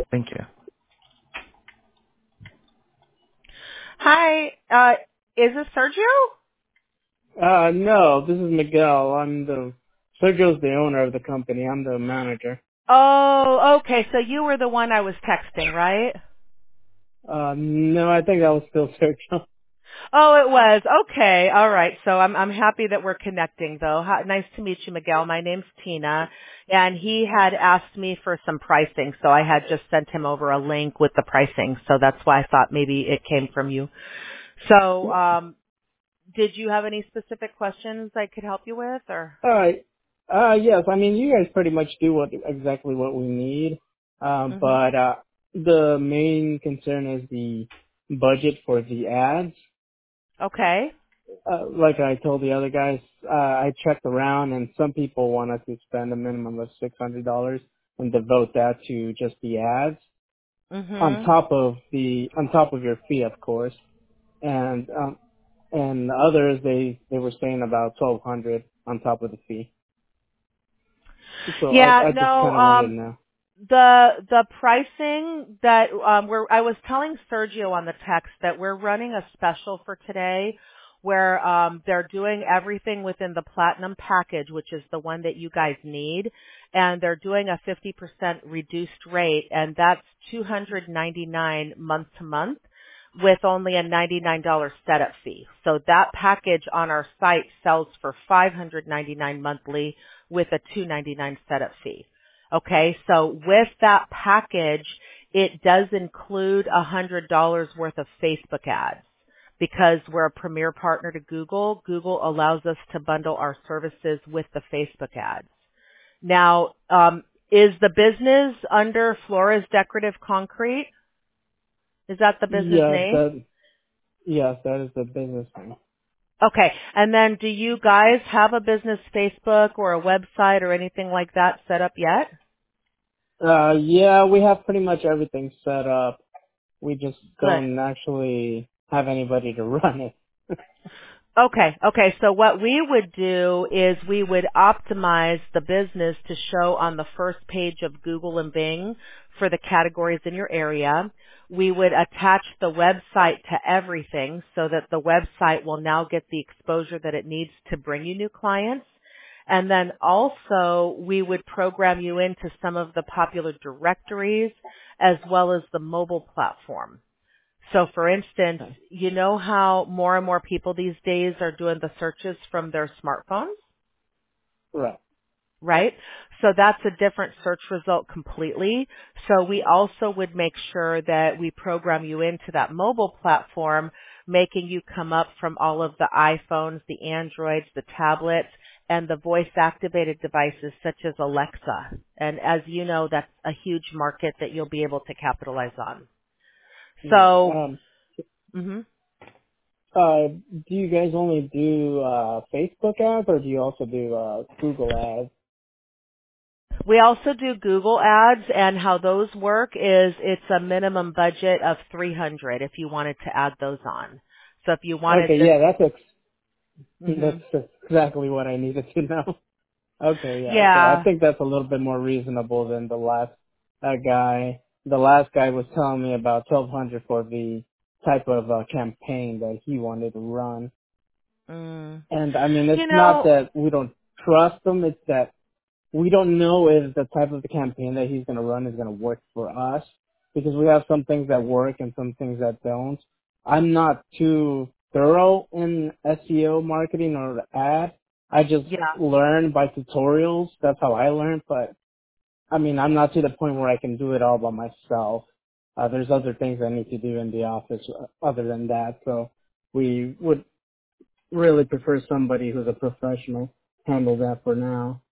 Thank you. Hi, is this Sergio? No, this is Miguel. Sergio's the owner of the company. I'm the manager. Oh, okay. So you were the one I was texting, right? No, I think that was still Sergio. Oh, it was. Okay. All right. So I'm happy that we're connecting though. Nice to meet you, Miguel. My name's Tina, and he had asked me for some pricing, so I had just sent him over a link with the pricing. So that's why I thought maybe it came from you. So, did you have any specific questions I could help you with or? Alright. Yes, I mean, you guys pretty much do exactly what we need. Mhm. The main concern is the budget for the ads. Okay. Like I told the other guys, I checked around and some people want us to spend a minimum of $600 and devote that to just the ads Mhm. on top of your fee, of course. And others, they were saying about 1200 on top of the fee. So Yeah, I just no, kind of wanted to know. the pricing that I was telling Sergio on the text that we're running a special for today where they're doing everything within the platinum package, which is the one that you guys need, and they're doing a 50% reduced rate, and that's $299 month to month with only a $99 setup fee. So that package on our site sells for $599 monthly with a $299 setup fee. Okay, so with that package, it does include $100 worth of Facebook ads. Because we're a premier partner to Google, Google allows us to bundle our services with the Facebook ads. Now, is the business under Flores Decorative Concrete? Is that the business Yes, name? that is the business thing. Okay, and then do you guys have a business Facebook or a website or anything like that set up yet? Yeah, we have pretty much everything set up. We just Good. don't actually have anybody to run it. Okay. So what we would do is we would optimize the business to show on the first page of Google and Bing for the categories in your area. We would attach the website to everything so that the website will now get the exposure that it needs to bring you new clients. And then also we would program you into some of the popular directories as well as the mobile platform. So for instance, Okay. you know how more and more people these days are doing the searches from their smartphones, Right. right? So that's a different search result completely. So we also would make sure that we program you into that mobile platform, making you come up from all of the iPhones, the Androids, the tablets, and the voice activated devices such as Alexa. And as you know, that's a huge market that you'll be able to capitalize on. Yeah. So, mhm. Do you guys only do Facebook ads, or do you also do Google ads? We also do Google ads, and how those work is it's a minimum budget of 300 if you wanted to add those on. So if you wanted Okay, just, yeah, hmm that's exactly what I needed to know. Okay, yeah. So I yeah, think that's a little bit more reasonable than the last guy. The last guy was telling me about 1200 for the type of campaign that he wanted to run. mm. And I mean, You it's not know, that we don't trust him. It's that we don't know if the type of the campaign that he's going to run is going to work for us, because we have some things that work and some things that don't. I'm not too thorough in SEO marketing or ad. I just yeah. learn by tutorials. That's how I learn. But I mean, I'm not to the point where I can do it all by myself. There's other things I need to do in the office other than that. So we would really prefer somebody who's a professional handle that for now.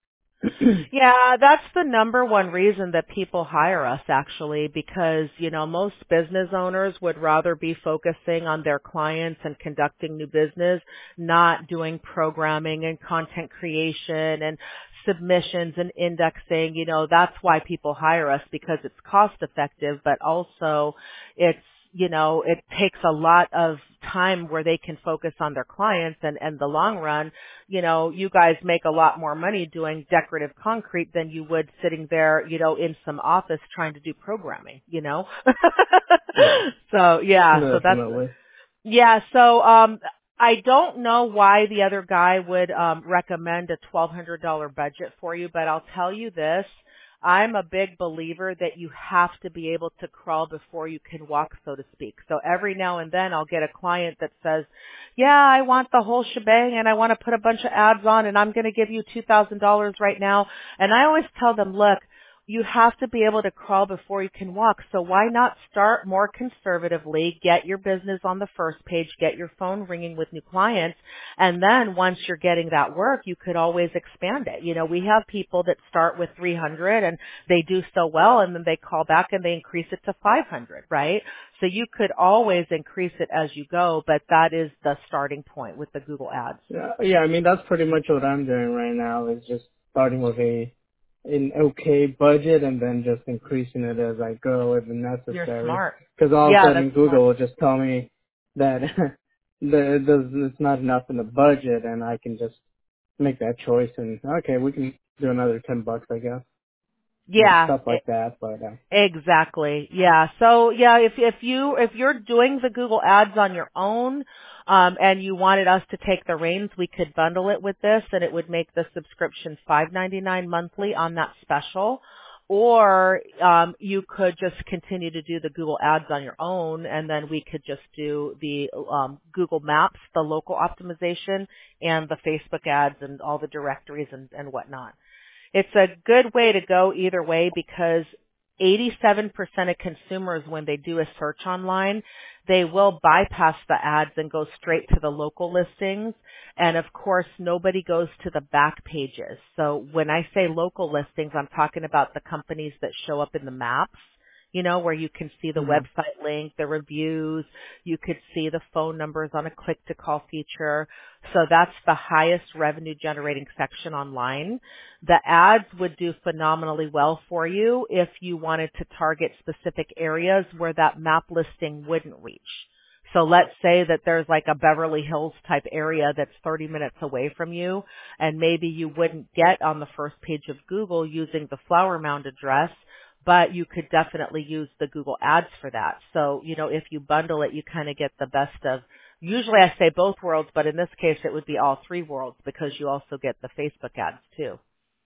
Yeah, that's the number one reason that people hire us actually because, you know, most business owners would rather be focusing on their clients and conducting new business, not doing programming and content creation and submissions and indexing. You know, that's why people hire us because it's cost effective, but also it's it takes a lot of time where they can focus on their clients and the long run, you guys make a lot more money doing decorative concrete than you would sitting there, in some office trying to do programming. Yeah, So yeah, so that's definitely. yeah, so I don't know why the other guy would recommend a $1,200 budget for you, but I'll tell you this. I'm a big believer that you have to be able to crawl before you can walk, so to speak. So every now and then I'll get a client that says, yeah, I want the whole shebang and I want to put a bunch of ads on and I'm going to give you $2,000 right now. And I always tell them, look, you have to be able to crawl before you can walk. So why not start more conservatively, get your business on the first page, get your phone ringing with new clients, and then once you're getting that work, you could always expand it. We have people that start with 300 and they do so well and then they call back and they increase it to 500, right? So you could always increase it as you go, but that is the starting point with the Google ads. Yeah, I mean, that's pretty much what I'm doing right now, is just starting with an okay budget and then just increasing it as I go if You're necessary. smart. Because all of a Yeah, sudden that's smart. Google will just tell me that it's not enough in the budget, and I can just make that choice and okay, we can do another $10, I guess, Yeah, stuff like that. But exactly. Yeah. So yeah, if you're doing the Google ads on your own, and you wanted us to take the reins, we could bundle it with this and it would make the subscription $5.99 monthly on that special. Or, you could just continue to do the Google ads on your own and then we could just do the, Google Maps, the local optimization and the Facebook ads and all the directories and whatnot. It's a good way to go either way because 87% of consumers, when they do a search online, they will bypass the ads and go straight to the local listings. And of course, nobody goes to the back pages. So when I say local listings, I'm talking about the companies that show up in the maps, where you can see the hmm website link, the reviews, you could see the phone numbers on a click to call feature. So that's the highest revenue generating section online. The ads would do phenomenally well for you if you wanted to target specific areas where that map listing wouldn't reach. So let's say that there's like a Beverly Hills type area that's 30 minutes away from you, and maybe you wouldn't get on the first page of Google using the Flower Mound address, but you could definitely use the Google ads for that. So, if you bundle it, you kind of get the best of, usually I say both worlds, but in this case it would be all three worlds because you also get the Facebook ads too.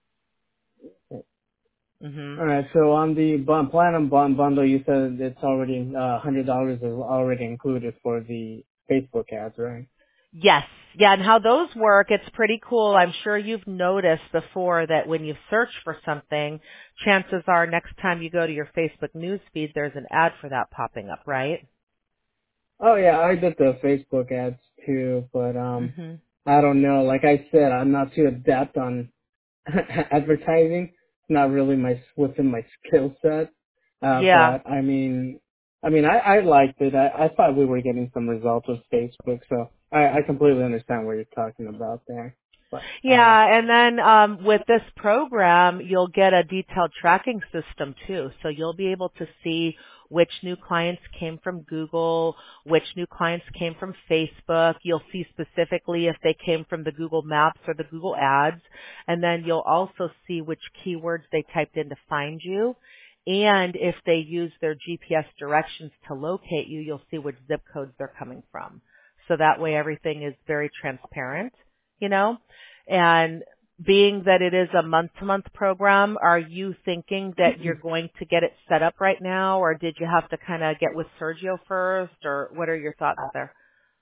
Mhm. all right. So on the Platinum Bond bundle, you said it's already $100 is already included for the Facebook ads, right? Yes. Yeah, and how those work, it's pretty cool. I'm sure you've noticed before that when you search for something, chances are next time you go to your Facebook news feed, there's an ad for that popping up, right? Oh yeah, I did the Facebook ads too, but Mhm. I don't know. Like I said, I'm not too adept on advertising. It's not really within my skill set. Yeah. But I liked it. I thought we were getting some results with Facebook, so I completely understand what you're talking about there. But Yeah, and then with this program, you'll get a detailed tracking system too. So you'll be able to see which new clients came from Google, which new clients came from Facebook. You'll see specifically if they came from the Google Maps or the Google Ads. And then you'll also see which keywords they typed in to find you. And if they use their GPS directions to locate you, you'll see which zip codes they're coming from. So that way everything is very transparent, you know? And being that it is a month-to-month program, are you thinking that you're going to get it set up right now, or did you have to kind of get with Sergio first, or what are your thoughts there?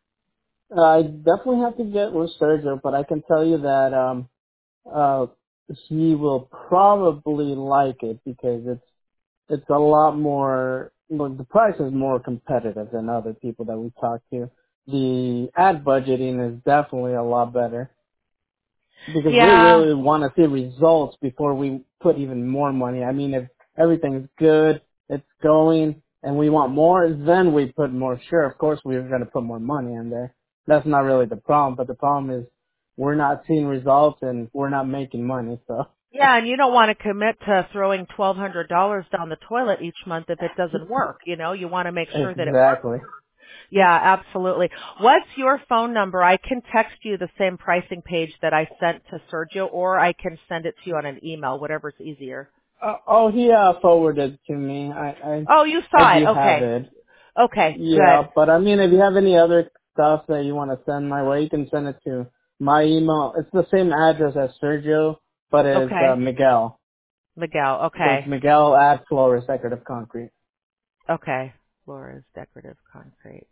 I definitely have to get with Sergio, but I can tell you that uh, he will probably like it because it's a lot more, look, the price is more competitive than other people that we talk to. The ad budgeting is definitely a lot better because we Yeah, really want to see results before we put even more money. I mean, if everything's good, it's going, and we want more, then we put more. Sure, of course we're going to put more money in there. That's not really the problem, but the problem is we're not seeing results and we're not making money, so. Yeah, and you don't want to commit to throwing $1,200 down the toilet each month if it doesn't work. You want to make sure that it works. Exactly. Yeah, absolutely. What's your phone number? I can text you the same pricing page that I sent to Sergio, or I can send it to you on an email, whatever's easier. He forwarded to me. Oh, you I saw it. do have Okay. it. Okay, Yeah, good. but I mean, if you have any other stuff that you want to send my way, you can send it to my email. It's the same address as Sergio, but it's Okay. Miguel. Miguel, So it's okay. Miguel at Flores Decorative Concrete. Okay. Flores Decorative Concrete.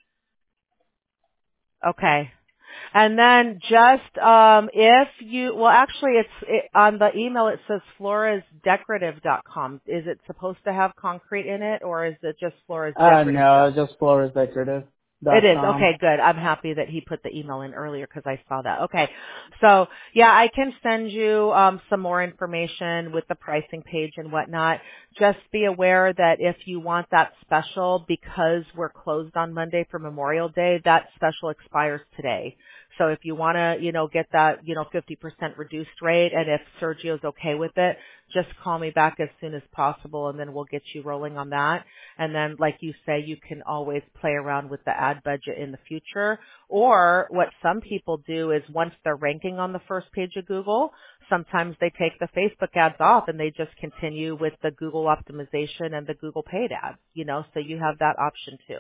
Okay. And then just if you well actually on the email it says floresdecorative.com. Is it supposed to have concrete in it or is it just floresdecorative? No, just It is. floresdecorative.com. Okay, good. I'm happy that he put the email in earlier because I saw that. Okay. So, yeah, I can send you some more information with the pricing page and whatnot. Just be aware that if you want that special, because we're closed on Monday for Memorial Day, that special expires today. So if you want to, get that, 50% reduced rate, and if Sergio's okay with it, just call me back as soon as possible and then we'll get you rolling on that. And then, like you say, you can always play around with the ad budget in the future. Or what some people do is once they're ranking on the first page of Google, sometimes they take the Facebook ads off and they just continue with the Google optimization and the Google paid ads, so you have that option too.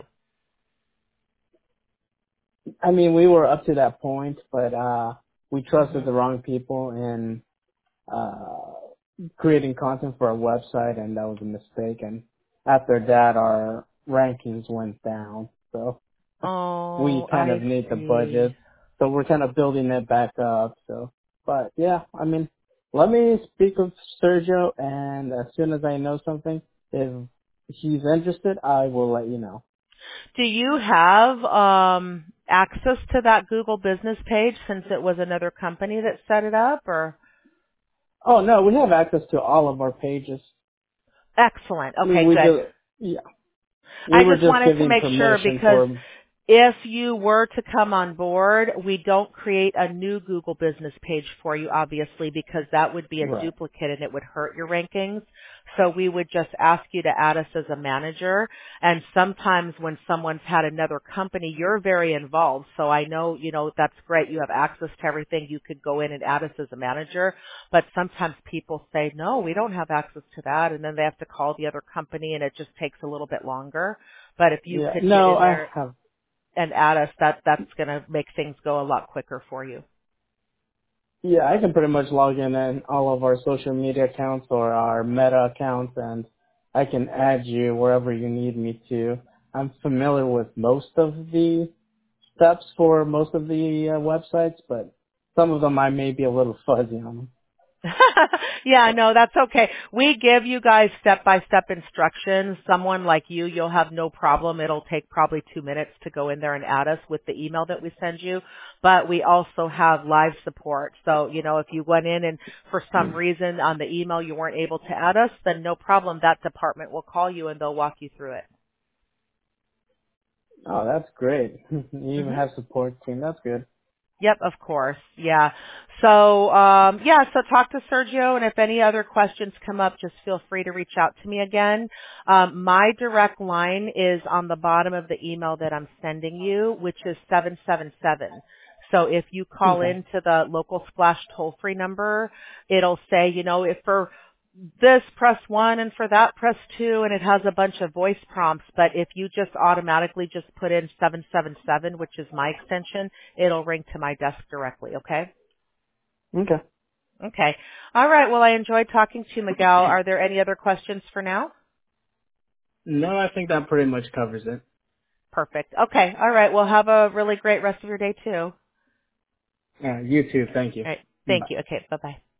I mean, we were up to that point, but we trusted hmm the wrong people in creating content for our website, and that was a mistake. And after that, our rankings went down. So we Oh, kind of I need the see. budget. So we're kind of building it back up. So, but yeah, I mean, let me speak with Sergio, and as soon as I know something, if he's interested, I will let you know. Do you have access to that Google business page since it was another company that set it up or? Oh no, we have access to all of our pages. Excellent. I mean, Okay, good. yeah, we I were just just wanted to giving make sure permission because for, if you were to come on board, we don't create a new Google business page for you, obviously, because that would be a right. duplicate and it would hurt your rankings. So we would just ask you to add us as a manager. And sometimes when someone's had another company, you're very involved. So I know, that's great. You have access to everything. You could go in and add us as a manager. But sometimes people say, no, we don't have access to that. And then they have to call the other company and it just takes a little bit longer. But if you Yeah, could get no, in I there have. and add us, that's going to make things go a lot quicker for you. Yeah, I can pretty much log in all of our social media accounts or our Meta accounts, and I can add you wherever you need me to. I'm familiar with most of the steps for most of the websites, but some of them I may be a little fuzzy on. Yeah, So, no, that's okay. We give you guys step-by-step instructions. Someone like you'll have no problem. It'll take probably 2 minutes to go in there and add us with the email that we send you. But we also have live support. So, if you went in and for some reason on the email you weren't able to add us, then no problem. That department will call you and they'll walk you through it. oh, that's great. You even hmm have support team. That's good. Yep, of course. Yeah. So, so talk to Sergio and if any other questions come up, just feel free to reach out to me again. My direct line is on the bottom of the email that I'm sending you, which is 777. So if you call Okay. into the local splash toll free number, it'll say, if for this press 1 and for that press 2 and it has a bunch of voice prompts, but if you just automatically just put in 777, which is my extension, it'll ring to my desk directly, okay? Okay. Okay. All right. Well, I enjoyed talking to you, Miguel. Are there any other questions for now? No, I think that pretty much covers it. Perfect. Okay. All right. Well, have a really great rest of your day too. All You too. Thank you. right. Bye. Thank you. Okay. Bye-bye.